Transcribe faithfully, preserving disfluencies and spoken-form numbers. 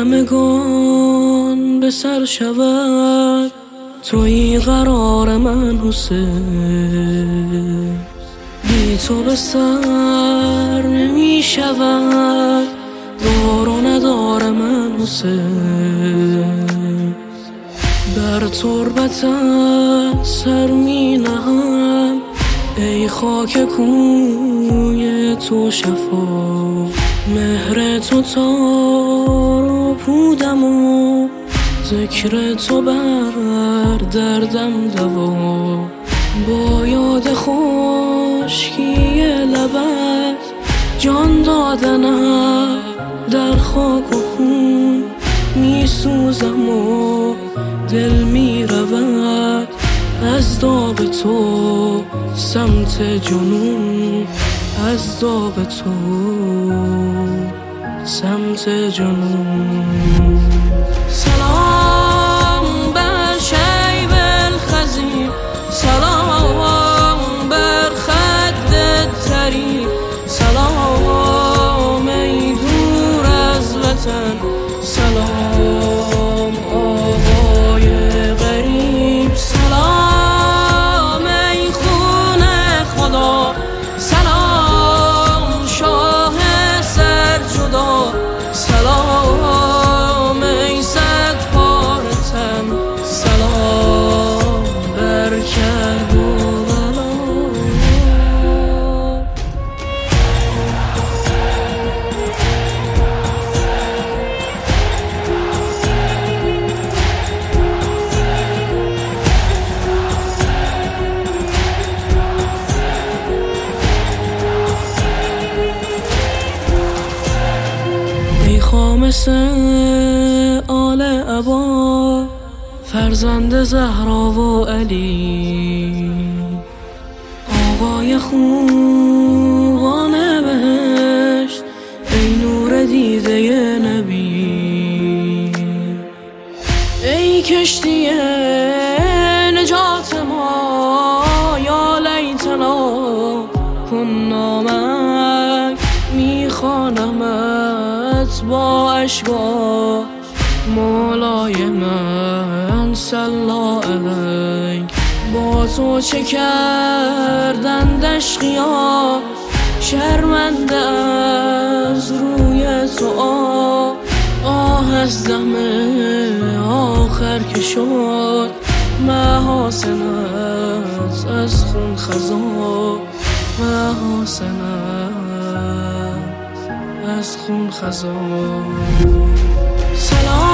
همگان به سر شود، تویی قرار من حسین. بی تو به سر نمی شود دار و ندار من حسین. در تربتت سر می نهم ای خاک کوی تو شفا. مهر تو تار و پودم و ذکر تو بر دردم دوا. با یاد خشکی لبت جان دادنم در خاک و خون می سوزم و دل می رود از داغ تو سمت جنون. از داغ تو سمت جنون. سلام بر شیب الخزی، سلام بر خد تری، سلام ای دور از وطن، سلام آقای غریب، سلام ای خون خدا، سلام شاه سر جدا، سلام ای صد پاره تن، سلام بر کرب و بلا. ای خامس آل عبا، فرزند زهرا و علی، آقای خوبان بهشت، ای نور دیده نبی، ای کشتی نجات ما، یا لیتنا کنا معک. میخوانمت با اشکا مولای من صلا علیک. با تو چه کردند اشقیا، شرمنده از روی تو آه. آه از دم آخر که شد محاسنت از خون خزا. محاسنت از خون خزا. سلام